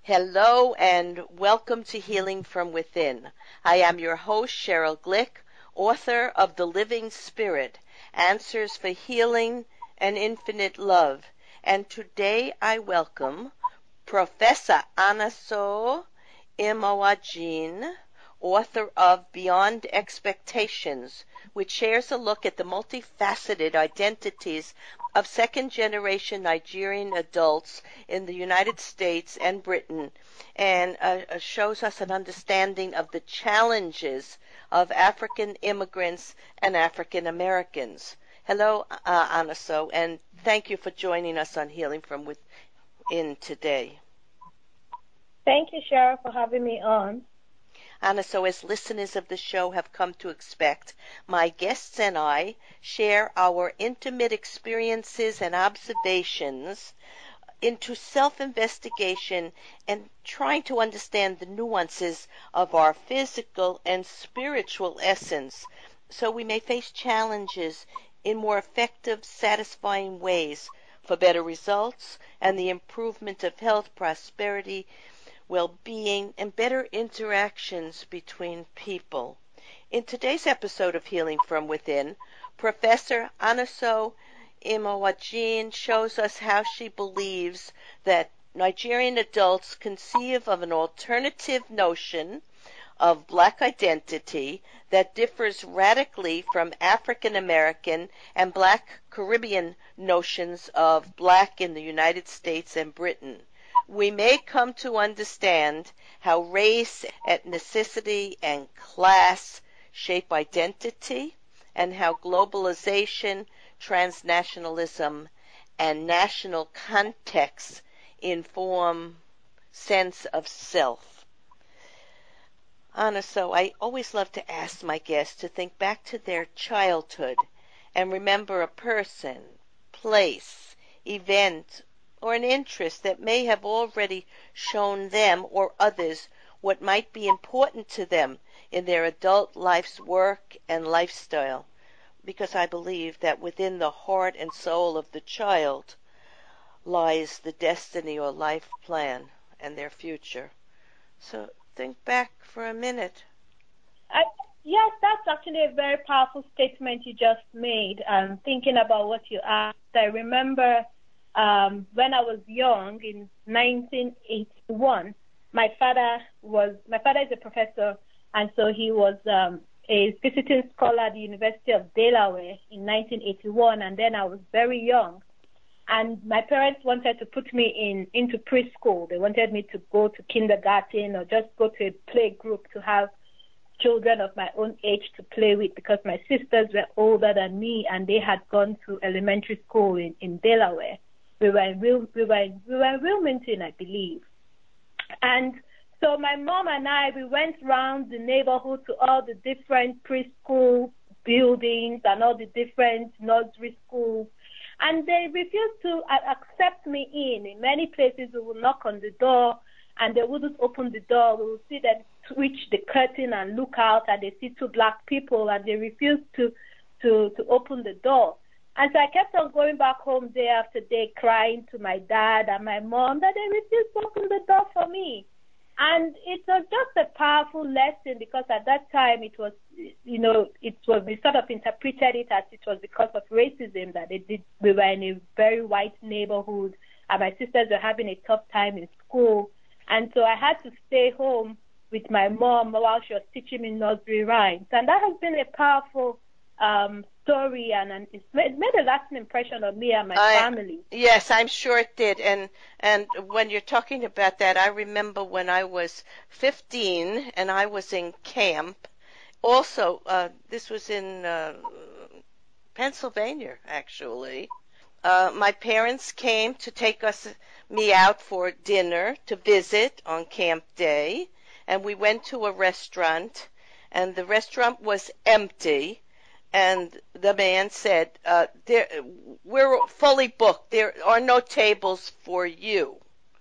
Hello and welcome to Healing from Within. I am your host, Cheryl Glick, author of The Living Spirit, Answers for Healing and Infinite Love. And today I welcome Professor Anaso Imawajin, author of Beyond Expectations, which shares a look at the multifaceted identities of second-generation Nigerian adults in the United States and Britain, and shows us an understanding of the challenges of African immigrants and African Americans. Hello, Anaso, and thank you for joining us on Healing from Within today. Thank you, Cheryl, for having me on. Anaso, as listeners of the show have come to expect, my guests and I share our intimate experiences and observations into self-investigation and trying to understand the nuances of our physical and spiritual essence so we may face challenges in more effective, satisfying ways for better results and the improvement of health, prosperity, well-being, and better interactions between people. In today's episode of Healing from Within, Professor Anaso Imawajin shows us how she believes that Nigerian adults conceive of an alternative notion of Black identity that differs radically from African American and Black Caribbean notions of Black in the United States and Britain. We may come to understand how race, ethnicity, and class shape identity, and how globalization, transnationalism, and national contexts inform sense of self. So I always love to ask my guests to think back to their childhood and remember a person, place, event, or an interest that may have already shown them or others what might be important to them in their adult life's work and lifestyle, because I believe that within the heart and soul of the child lies the destiny or life plan and their future. So think back for a minute. Yes, that's actually a very powerful statement you just made. Thinking about what you asked, I remember when I was young in 1981, my father is a professor, and so he was a visiting scholar at the University of Delaware in 1981, and then I was very young. And my parents wanted to put me into preschool. They wanted me to go to kindergarten or just go to a play group to have children of my own age to play with, because my sisters were older than me and they had gone to elementary school in Delaware. We were in Wilmington, I believe. And so my mom and I, we went around the neighborhood to all the different preschool buildings and all the different nursery schools. And they refused to accept me in. In many places, we would knock on the door, and they wouldn't open the door. We would see them switch the curtain and look out, and they see two Black people, and they refused to open the door. And so I kept on going back home day after day, crying to my dad and my mom that they refused to open the door for me. And it was just a powerful lesson, because at that time we sort of interpreted it as it was because of racism that we were in a very white neighborhood and my sisters were having a tough time in school. And so I had to stay home with my mom while she was teaching me nursery rhymes. And that has been a powerful story, and it made a lasting impression on me and my family. Yes, I'm sure it did. And when you're talking about that, I remember when I was 15 and I was in camp. Also, this was in Pennsylvania, actually. My parents came to take me out for dinner to visit on camp day, and we went to a restaurant, and the restaurant was empty. And the man said, we're fully booked. There are no tables for you.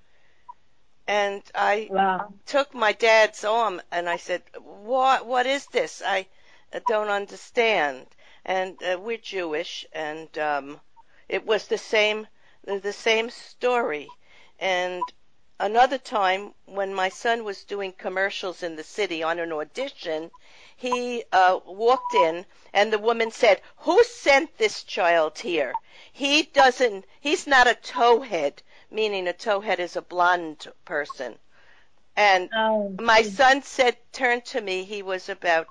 And I took my dad's arm and I said, what is this? I don't understand. And we're Jewish, and it was the same story. And another time when my son was doing commercials in the city on an audition, he walked in and the woman said, "Who sent this child here? He's not a towhead," meaning a towhead is a blonde person. And my son turned to me, he was about,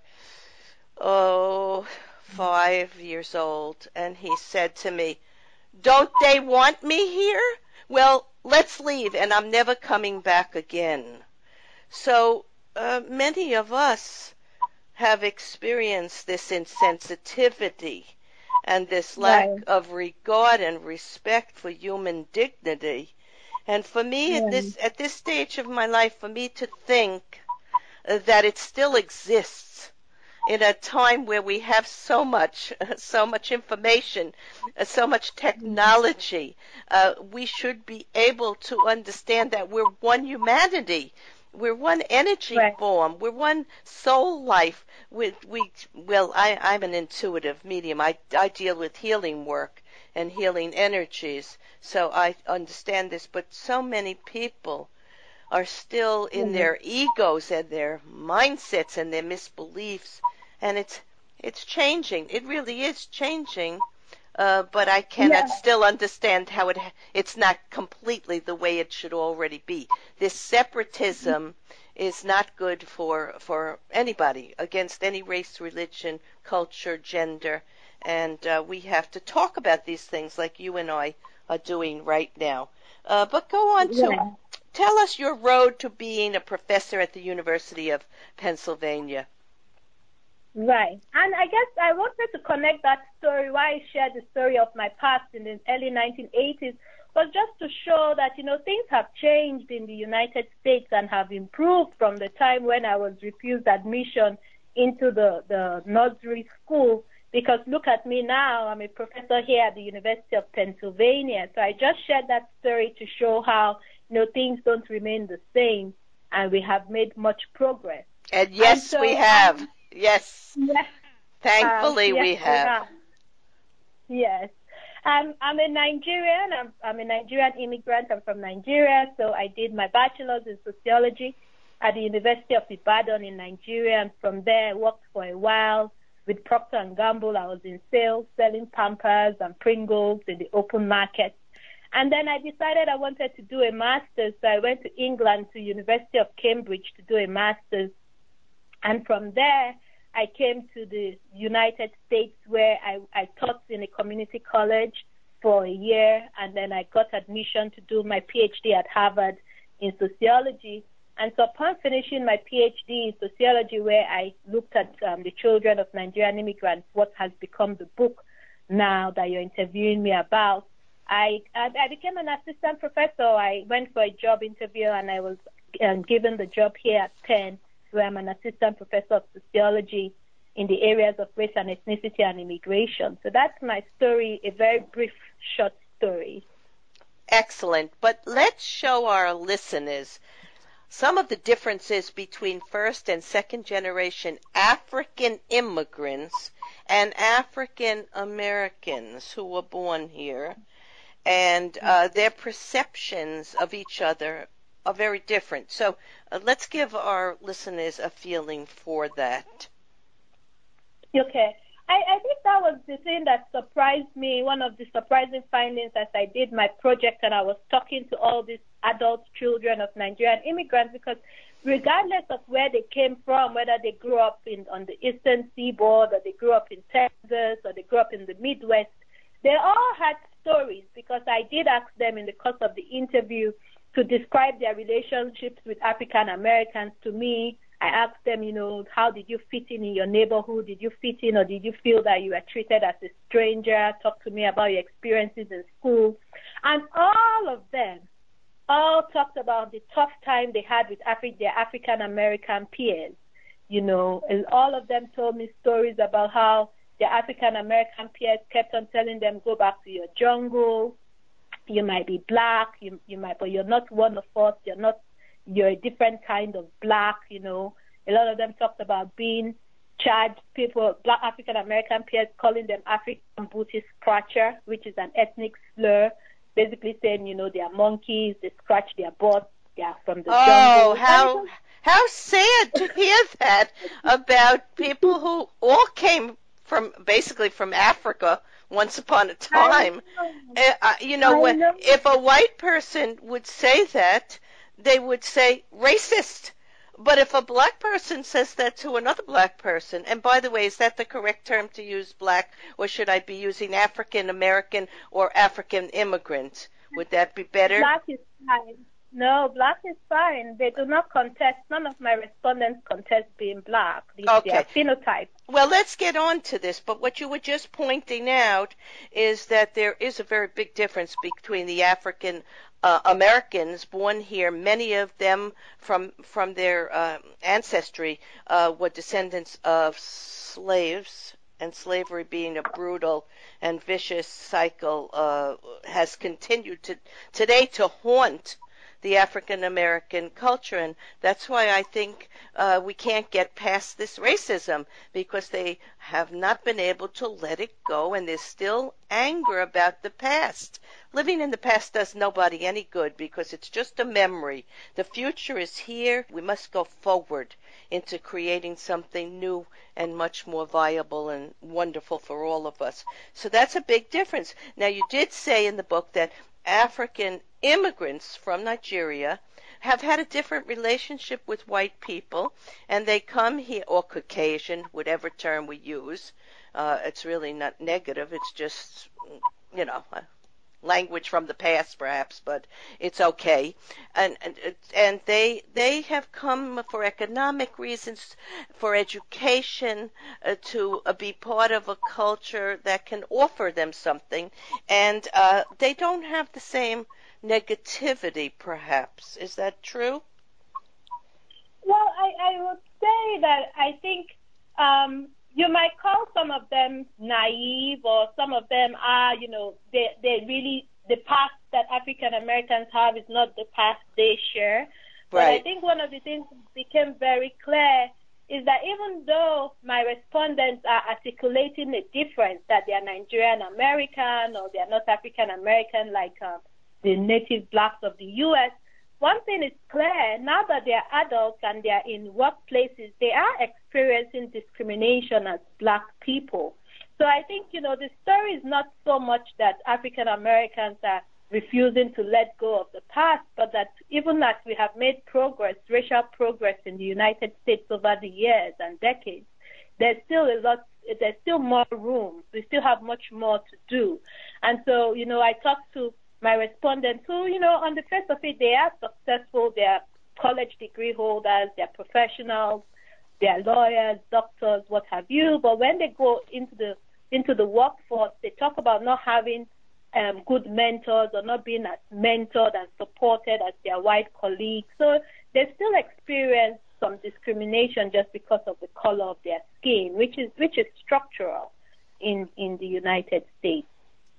5 years old, and he said to me, "Don't they want me here? Well, let's leave, and I'm never coming back again." So many of us have experienced this insensitivity and this lack of regard and respect for human dignity. And for me, at this stage of my life, for me to think that it still exists in a time where we have so much information, so much technology, we should be able to understand that we're one humanity. We're one energy form. We're one soul life. I'm an intuitive medium. I deal with healing work and healing energies, so I understand this. But so many people are still in their egos and their mindsets and their misbeliefs, and it's changing. It really is changing. But I cannot still understand how it's not completely the way it should already be. This separatism is not good for anybody, against any race, religion, culture, gender, and we have to talk about these things like you and I are doing right now. But go on to tell us your road to being a professor at the University of Pennsylvania. Right. And I guess I wanted to connect that story, why I shared the story of my past in the early 1980s, was just to show that, things have changed in the United States and have improved from the time when I was refused admission into the nursery school. Because look at me now, I'm a professor here at the University of Pennsylvania. So I just shared that story to show how, things don't remain the same, and we have made much progress. And yes, we have. Yes. Thankfully, we have. Yes. I'm a Nigerian. I'm a Nigerian immigrant. I'm from Nigeria. So I did my bachelor's in sociology at the University of Ibadan in Nigeria. And from there, I worked for a while with Procter & Gamble. I was in sales, selling Pampers and Pringles in the open market. And then I decided I wanted to do a master's. So I went to England, to University of Cambridge, to do a master's. And from there, I came to the United States, where I taught in a community college for a year, and then I got admission to do my PhD at Harvard in sociology. And so upon finishing my PhD in sociology, where I looked at the children of Nigerian immigrants, what has become the book now that you're interviewing me about, I became an assistant professor. I went for a job interview, and I was given the job here at Penn, where I'm an assistant professor of sociology in the areas of race and ethnicity and immigration. So that's my story, a very brief, short story. Excellent. But let's show our listeners some of the differences between first and second generation African immigrants and African Americans who were born here, and their perceptions of each other are very different. So let's give our listeners a feeling for that. Okay. I think that was the thing that surprised me, one of the surprising findings as I did my project, and I was talking to all these adult children of Nigerian immigrants, because regardless of where they came from, whether they grew up on the Eastern Seaboard, or they grew up in Texas, or they grew up in the Midwest, they all had stories, because I did ask them in the course of the interview to describe their relationships with African Americans to me. I asked them, how did you fit in your neighborhood? Did you fit in, or did you feel that you were treated as a stranger? Talk to me about your experiences in school. And all of them all talked about the tough time they had with their African American peers. And all of them told me stories about how their African American peers kept on telling them, go back to your jungle. You might be black, but you're not one of us. You're a different kind of black. A lot of them talked about being charged. Black African American peers calling them African booty scratcher, which is an ethnic slur, basically saying, they are monkeys, they scratch their butts, They are from the Oh, jungle. how sad to hear that about people who all came from basically from Africa once upon a I time. know. I When know. if a white person would say that, they would say racist. But if a black person says that to another black person, and by the way, is that the correct term to use, black, or should I be using African American or African immigrant? Would that be better? Black is fine. No, black is fine. They do not contest. None of my respondents contest being black. It's their Okay. phenotype. Well, let's get on to this, but what you were just pointing out is that there is a very big difference between the African Americans born here. Many of them from their ancestry were descendants of slaves, and slavery being a brutal and vicious cycle has continued today to haunt the African American culture, and that's why I think we can't get past this racism, because they have not been able to let it go, and there's still anger about the past. Living in the past does nobody any good because it's just a memory. The future is here. We must go forward into creating something new and much more viable and wonderful for all of us. So that's a big difference. Now, you did say in the book that African immigrants from Nigeria have had a different relationship with white people, and they come here, or Caucasian, whatever term we use. It's really not negative. It's just, language from the past, perhaps, but it's okay. And they have come for economic reasons, for education, to be part of a culture that can offer them something, and they don't have the same negativity, perhaps. Is that true? Well, I would say that I think you might call some of them naive, or some of them are, they really, the past that African Americans have is not the past they share. But Right. I think one of the things that became very clear is that even though my respondents are articulating a difference, that they are Nigerian American or they are not African American like the native blacks of the U.S., one thing is clear: now that they are adults and they are in workplaces, they are experiencing discrimination as black people. So I think, the story is not so much that African Americans are refusing to let go of the past, but that even as we have made progress, racial progress in the United States over the years and decades, there's still more room. We still have much more to do. And so, I talked to my respondents who, on the face of it, they are successful, they are college degree holders, they're professionals, they're lawyers, doctors, what have you. But when they go into the workforce, they talk about not having good mentors, or not being as mentored and supported as their white colleagues. So they still experience some discrimination just because of the color of their skin, which is structural in the United States.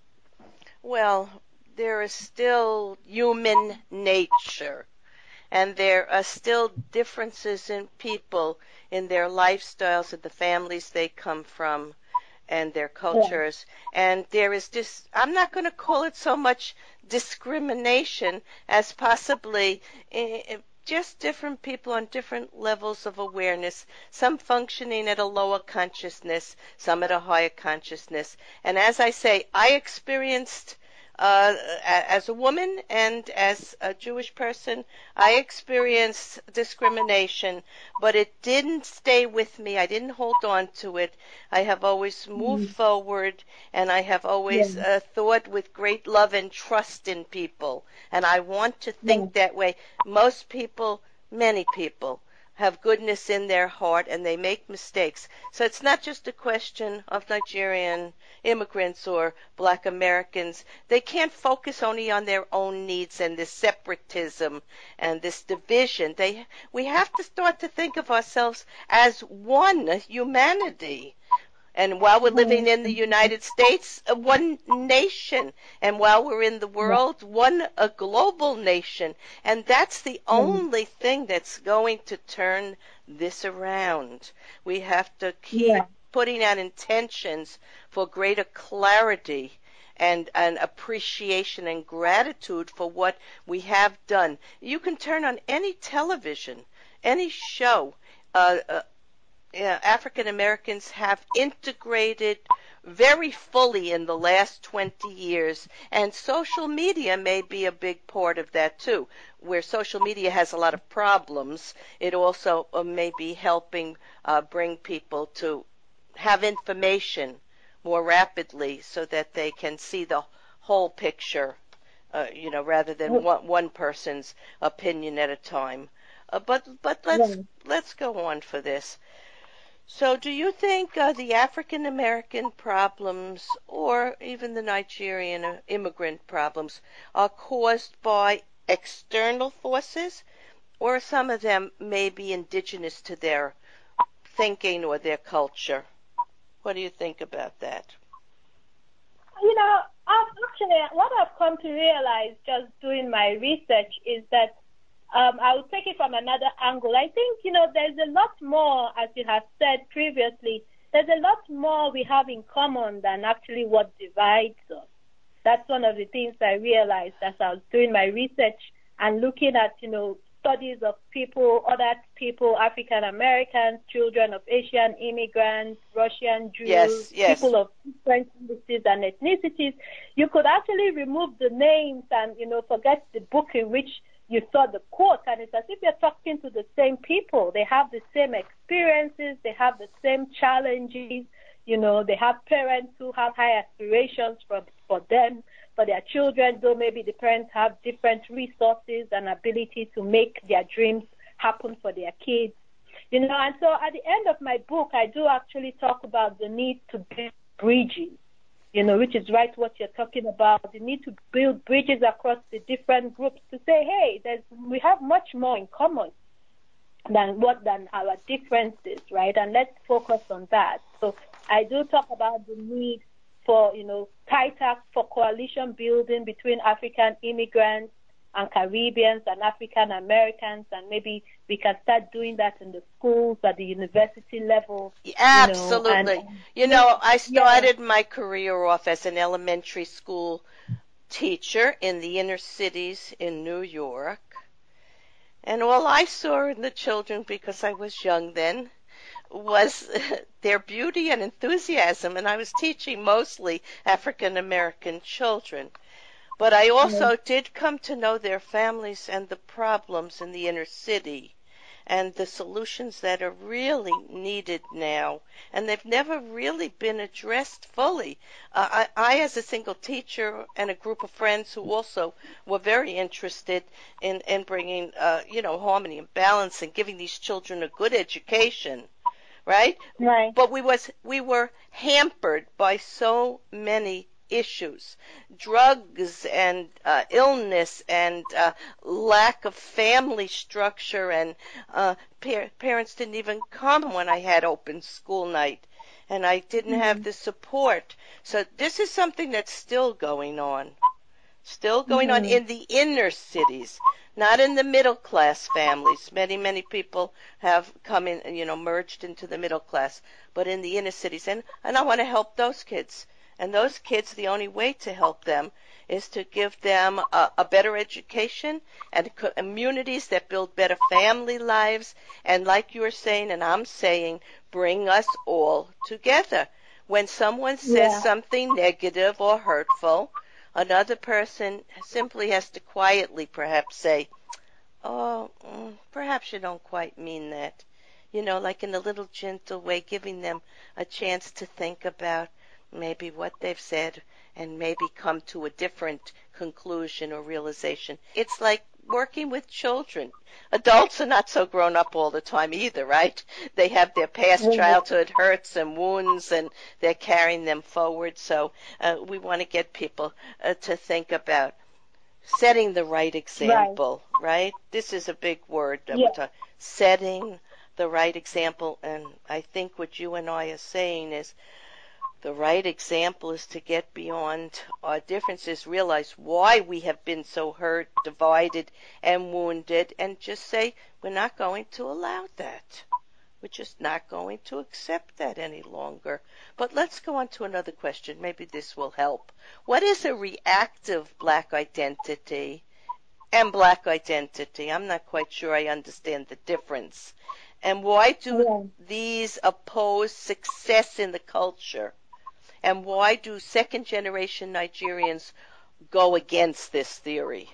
Well, there is still human nature, and there are still differences in people, in their lifestyles, and the families they come from, and their cultures. Yeah. And there is I'm not going to call it so much discrimination as possibly just different people on different levels of awareness, some functioning at a lower consciousness, some at a higher consciousness. And as I say, I experienced as a woman and as a Jewish person, I experienced discrimination, but it didn't stay with me. I didn't hold on to it. I have always moved forward, and I have always thought with great love and trust in people. And I want to think that way. Most people, many people, have goodness in their heart, and they make mistakes. So it's not just a question of Nigerian immigrants or black Americans. They can't focus only on their own needs and this separatism and this division. We have to start to think of ourselves as one humanity. And while we're living in the United States, one nation. And while we're in the world, a global nation. And that's the only thing that's going to turn this around. We have to keep putting out intentions for greater clarity and appreciation and gratitude for what we have done. You can turn on any television, any show. African Americans have integrated very fully in the last 20 years, and social media may be a big part of that too. Where social media has a lot of problems, it also may be helping bring people to have information more rapidly so that they can see the whole picture, rather than one person's opinion at a time. But let's go on for this. So do you think the African American problems or even the Nigerian immigrant problems are caused by external forces, or some of them may be indigenous to their thinking or their culture? What do you think about that? Actually, what I've come to realize just doing my research is that I will take it from another angle. I think, there's a lot more, as you have said previously, there's a lot more we have in common than actually what divides us. That's one of the things I realized as I was doing my research and looking at, studies of other people, African Americans, children of Asian immigrants, Russian Jews, yes. people of different races and ethnicities. You could actually remove the names and, forget the book in which you saw the quote, and it's as if you're talking to the same people. They have the same experiences, they have the same challenges, they have parents who have high aspirations for them, for their children, though maybe the parents have different resources and ability to make their dreams happen for their kids. And so at the end of my book, I do actually talk about the need to build bridges, which is right what you're talking about. The need to build bridges across the different groups to say, hey, we have much more in common than our differences, right? And let's focus on that. So I do talk about the need for, for coalition building between African immigrants and Caribbeans and African Americans, and maybe we can start doing that in the schools at the university level. Absolutely. I started my career off as an elementary school teacher in the inner cities in New York. And all I saw in the children, because I was young then, was their beauty and enthusiasm. And I was teaching mostly African American children. But I also did come to know their families and the problems in the inner city and the solutions that are really needed now. And they've never really been addressed fully. I, as a single teacher and a group of friends who also were very interested in bringing, harmony and balance and giving these children a good education, right? Right. But we were hampered by so many issues, drugs and illness and lack of family structure, and parents didn't even come when I had open school night, and I didn't have the support. So this is something that's still going on in the inner cities, not in the middle class families. Many people have come in, merged into the middle class, but in the inner cities, and I want to help those kids. And those kids, the only way to help them is to give them a better education and communities that build better family lives. And like you were saying, and I'm saying, bring us all together. When someone says something negative or hurtful, another person simply has to quietly perhaps say, oh, perhaps you don't quite mean that. Like in a little gentle way, giving them a chance to think about maybe what they've said and maybe come to a different conclusion or realization. It's like working with children. Adults are not so grown up all the time either, right? They have their past childhood hurts and wounds, and they're carrying them forward. So we want to get people to think about setting the right example, right? This is a big word that we're talking. Setting the right example. And I think what you and I are saying is, the right example is to get beyond our differences, realize why we have been so hurt, divided, and wounded, and just say, we're not going to allow that. We're just not going to accept that any longer. But let's go on to another question. Maybe this will help. What is a reactive black identity and black identity? I'm not quite sure I understand the difference. And why do these oppose success in the culture? And why do second generation Nigerians go against this theory?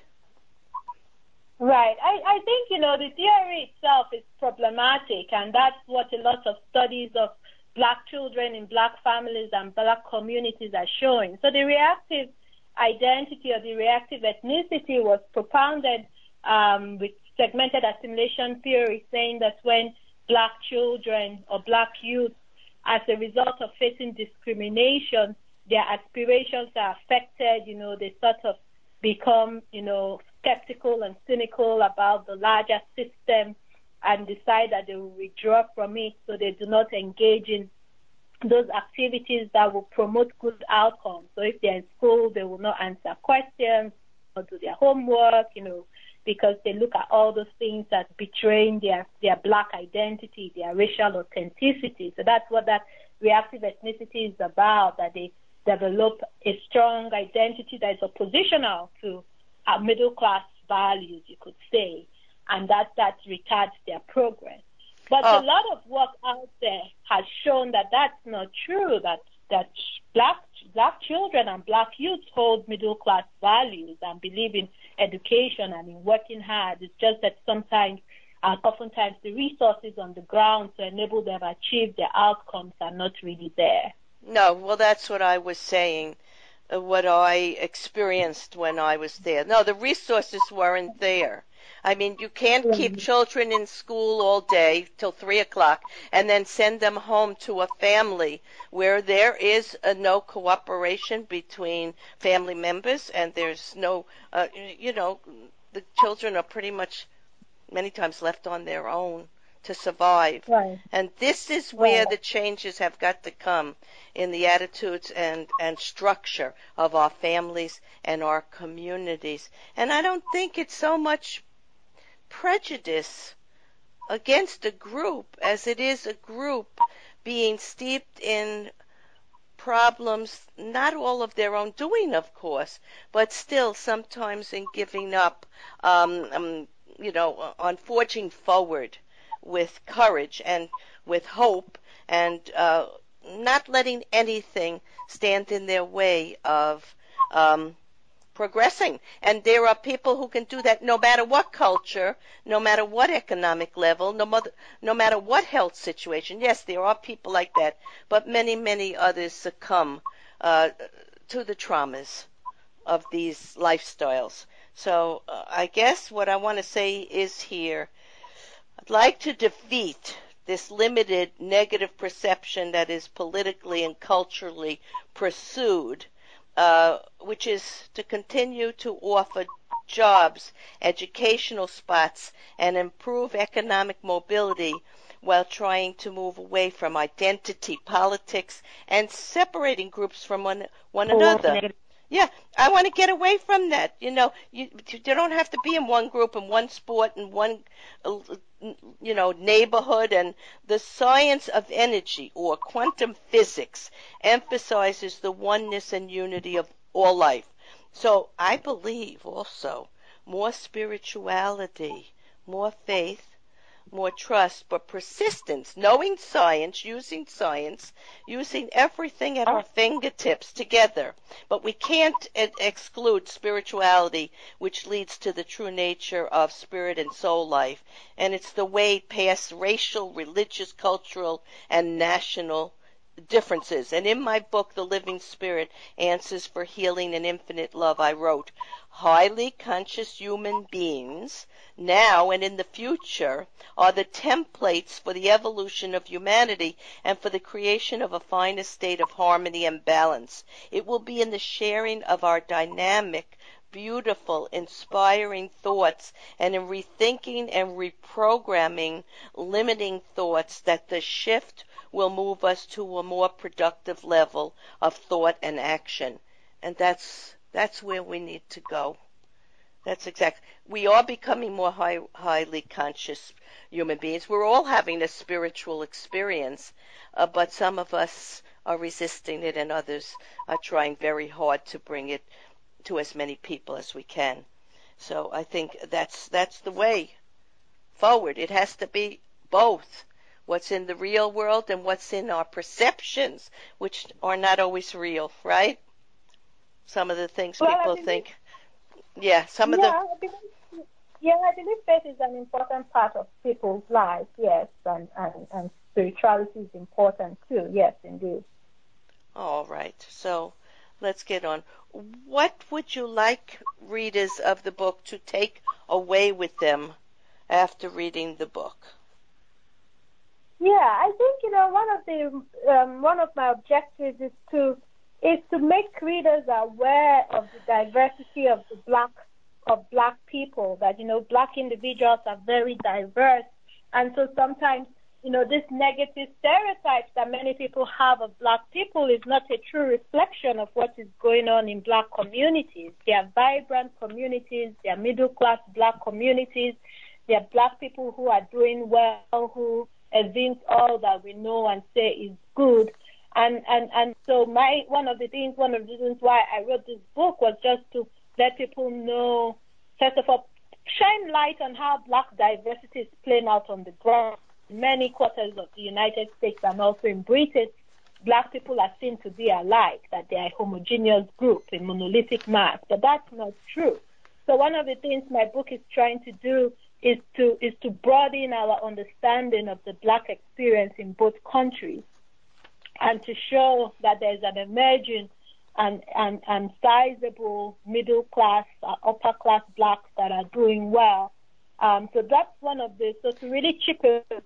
Right. I think, the theory itself is problematic, and that's what a lot of studies of black children in black families and black communities are showing. So the reactive identity or the reactive ethnicity was propounded with segmented assimilation theory, saying that when black children or black youth, as a result of facing discrimination, their aspirations are affected, they sort of become, skeptical and cynical about the larger system and decide that they will withdraw from it, so they do not engage in those activities that will promote good outcomes. So if they're in school, they will not answer questions or do their homework, because they look at all those things as betraying their black identity, their racial authenticity. So that's what that reactive ethnicity is about, that they develop a strong identity that is oppositional to middle class values, you could say, and that retards their progress. But a lot of work out there has shown that that's not true, that black children and black youth hold middle class values and believe in education and in working hard. It's just that sometimes, oftentimes, the resources on the ground to enable them to achieve their outcomes are not really there. No, well, that's what I was saying, what I experienced when I was there. No, the resources weren't there. I mean, you can't keep children in school all day till 3 o'clock and then send them home to a family where there is no cooperation between family members, and there's no, the children are pretty much many times left on their own to survive. Right. And this is where the changes have got to come in the attitudes and structure of our families and our communities. And I don't think it's so much prejudice against a group as it is a group being steeped in problems, not all of their own doing, of course, but still sometimes in giving up, on forging forward with courage and with hope, and not letting anything stand in their way of progressing. And there are people who can do that no matter what culture, no matter what economic level, no matter what health situation. Yes, there are people like that, but many, many others succumb to the traumas of these lifestyles. So I guess what I want to say is here, I'd like to defeat this limited negative perception that is politically and culturally pursued, which is to continue to offer jobs, educational spots, and improve economic mobility while trying to move away from identity politics and separating groups from one another. Yeah, I want to get away from that. You don't have to be in one group and one sport and one, neighborhood. And the science of energy, or quantum physics, emphasizes the oneness and unity of all life. So I believe also more spirituality, more faith, more trust, but persistence, knowing science, using everything at our fingertips together. But we can't exclude spirituality, which leads to the true nature of spirit and soul life. And it's the way past racial, religious, cultural, and national differences. And in my book, The Living Spirit, Answers for Healing and Infinite Love, I wrote, highly conscious human beings, now and in the future, are the templates for the evolution of humanity and for the creation of a finer state of harmony and balance. It will be in the sharing of our dynamic, beautiful, inspiring thoughts and in rethinking and reprogramming limiting thoughts that the shift will move us to a more productive level of thought and action. And that's where we need to go. That's exactly. We are becoming more highly conscious human beings. We're all having a spiritual experience, but some of us are resisting it, and others are trying very hard to bring it to as many people as we can. So I think that's the way forward. It has to be both. What's in the real world and what's in our perceptions, which are not always real, right? Some of the things Well, people think. Yeah, some of the. I believe faith is an important part of people's lives, yes, and spirituality is important too, yes, indeed. All right, so let's get on. What would you like readers of the book to take away with them after reading the book? Yeah, I think one of my objectives is to make readers aware of the diversity of black people. That black individuals are very diverse, and so sometimes this negative stereotypes that many people have of black people is not a true reflection of what is going on in black communities. They are vibrant communities. They are middle class black communities. They are black people who are doing well, who evince all that we know and say is good. And so one of the reasons why I wrote this book was just to let people know, first of all, shine light on how black diversity is playing out on the ground. In many quarters of the United States and also in Britain, black people are seen to be alike, that they are a homogeneous group, a monolithic mass, but that's not true. So one of the things my book is trying to do is to broaden our understanding of the black experience in both countries, and to show that there's an emerging and sizable middle class, upper class blacks that are doing well. So that's one of the, so to really chip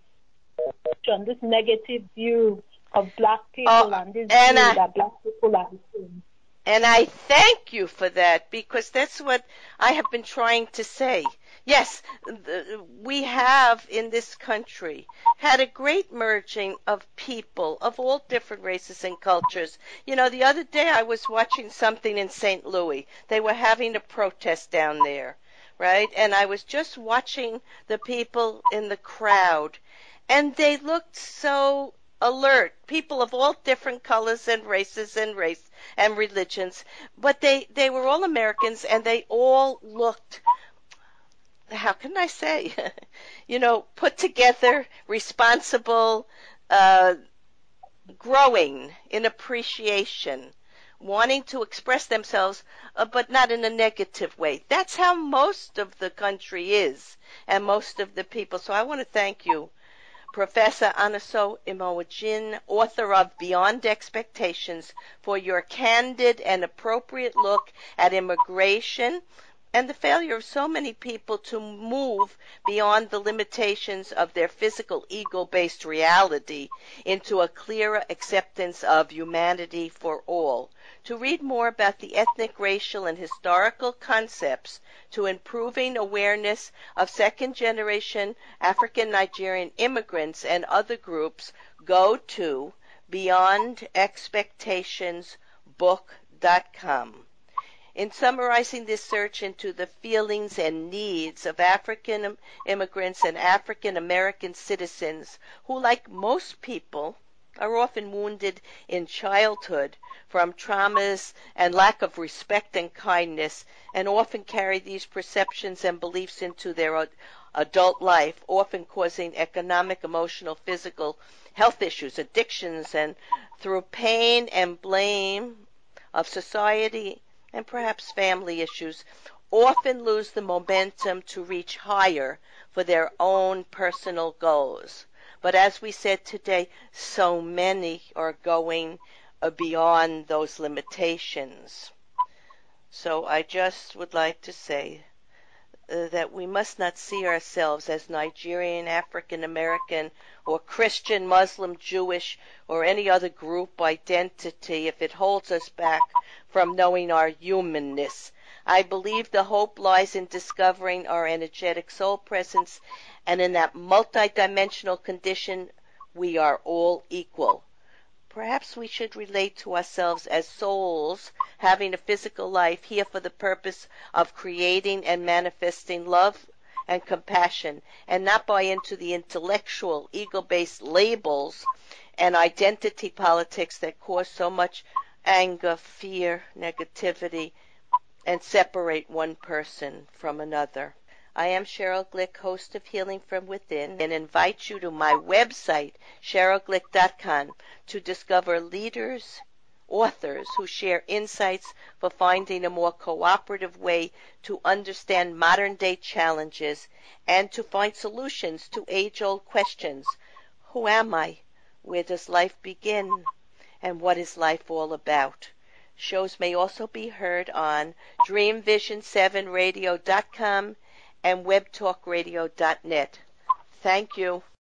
on this negative view of black people and this view that black people are the same. And I thank you for that, because that's what I have been trying to say. Yes, we have in this country had a great merging of people of all different races and cultures. The other day I was watching something in St. Louis. They were having a protest down there, right? And I was just watching the people in the crowd, and they looked so alert, people of all different colors and races and religions, but they were all Americans, and they all looked, how can I say, put together, responsible, growing in appreciation, wanting to express themselves, but not in a negative way. That's how most of the country is, and most of the people. So I want to thank you, Professor Anoso Imowajin, author of Beyond Expectations, for your candid and appropriate look at immigration and the failure of so many people to move beyond the limitations of their physical ego-based reality into a clearer acceptance of humanity for all. To read more about the ethnic, racial, and historical concepts to improving awareness of second-generation African Nigerian immigrants and other groups, go to beyondexpectationsbook.com. In summarizing this search into the feelings and needs of African immigrants and African American citizens who, like most people, are often wounded in childhood from traumas and lack of respect and kindness, and often carry these perceptions and beliefs into their adult life, often causing economic, emotional, physical health issues, addictions, and through pain and blame of society and perhaps family issues, often lose the momentum to reach higher for their own personal goals. But as we said today, so many are going beyond those limitations. So I just would like to say that we must not see ourselves as Nigerian, African American, or Christian, Muslim, Jewish, or any other group identity if it holds us back from knowing our humanness. I believe the hope lies in discovering our energetic soul presence, and in that multidimensional condition we are all equal. Perhaps we should relate to ourselves as souls having a physical life here for the purpose of creating and manifesting love and compassion, and not buy into the intellectual, ego-based labels and identity politics that cause so much anger, fear, negativity, and separate one person from another. I am Cheryl Glick, host of Healing from Within, and invite you to my website, CherylGlick.com, to discover leaders, authors who share insights for finding a more cooperative way to understand modern-day challenges and to find solutions to age-old questions. Who am I? Where does life begin? And what is life all about? Shows may also be heard on DreamVision7Radio.com and WebTalkRadio.net. Thank you.